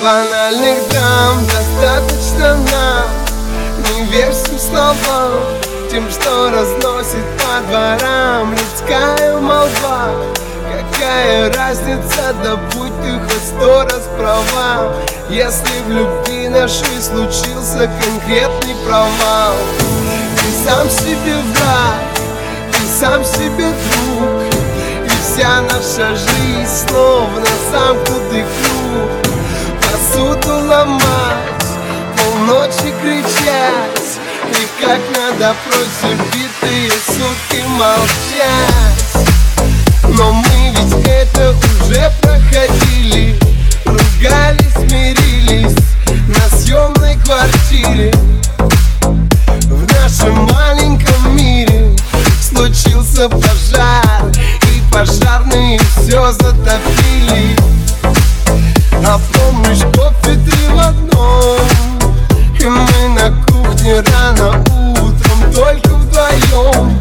Банальных драм достаточно нам. Не верь всем словам, тем, что разносит по дворам людская молва. Какая разница, да будь ты хоть 100 раз права, если в любви нашей случился конкретный провал. Ты сам себе враг, ты сам себе друг, и вся наша жизнь словно замкнутый круг. Посуду ломать, полночи кричать, и как надо против битые сутки молчать. Но мы ведь это уже проходили, ругались, мирились на съемной квартире. В нашем маленьком мире случился пожар, и пожарные все затопили. А помнишь, кофе 3 в одном, и мы на кухне рано утром только вдвоем.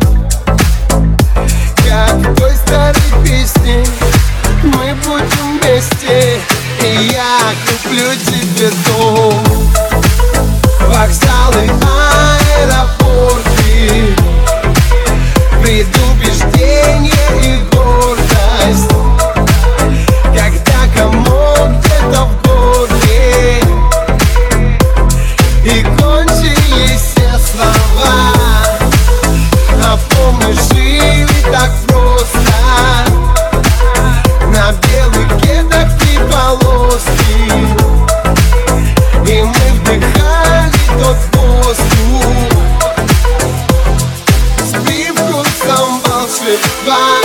Как в той старой песне, мы будем вместе, и я куплю тебе дом. Вокзалы, аэропорты, предубеждение и гордость. Когда комок где-то в горле, и кончились все слова. А помнишь, жили так просто, на белых кедах 3 полоски, и мы вдыхали тот воздух с привкусом волшебства.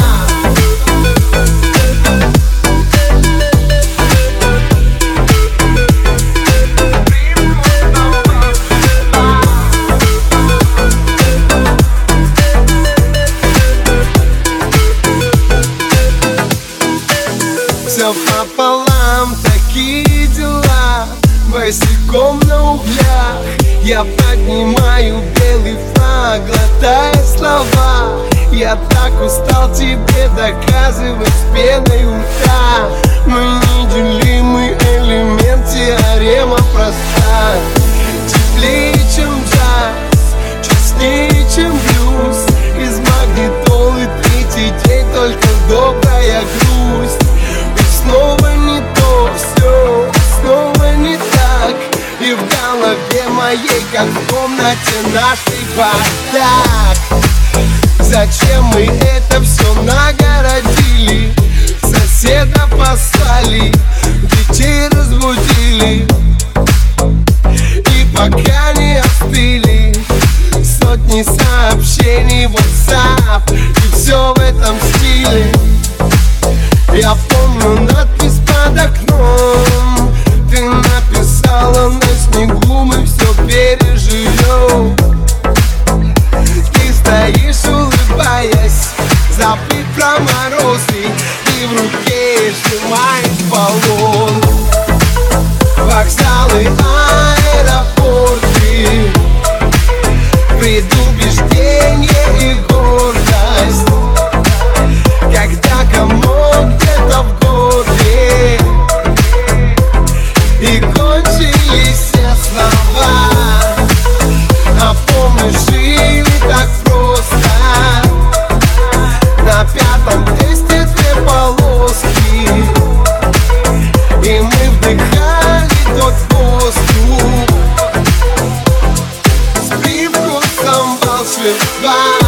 Все пополам, такие дела, босиком на углях. Я поднимаю белый флаг, глотая слова. Я так устал тебе доказывать с пеной у рта. Мы неделимый элемент, теорема проста. Теплее, чем джаз, честнее, чем блюз. Из магнитолы 3-й день, только добрая грусть. Снова не то, все снова не так, и в голове моей, как в комнате нашей, бардак. Зачем мы это все нагородили? Соседа послали, детей разбудили, и пока не остыли сотни сообщений в WhatsApp, и все в этом стиле. Я помню надпись под окном, ты написала: на снегу мы все переживем. Ты стоишь, улыбаясь, забыв про морозы, и в руке сжимаешь баллон. Вокзалы, аэропорты, предубеждение и гордость. Когда комок где-то в горле, и кончились все слова. А помнишь, жили так просто, на 5-м тесте 2 полоски, и мы вдыхали тот воздух с привкусом волшебства.